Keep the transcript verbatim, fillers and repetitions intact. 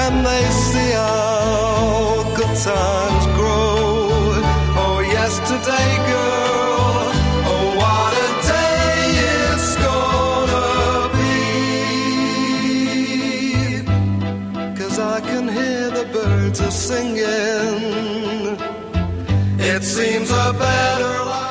and they see how good times grow. Oh, yesterday, girl, oh, what a day it's gonna be. 'Cause I can hear the birds are singing. It seems a better life.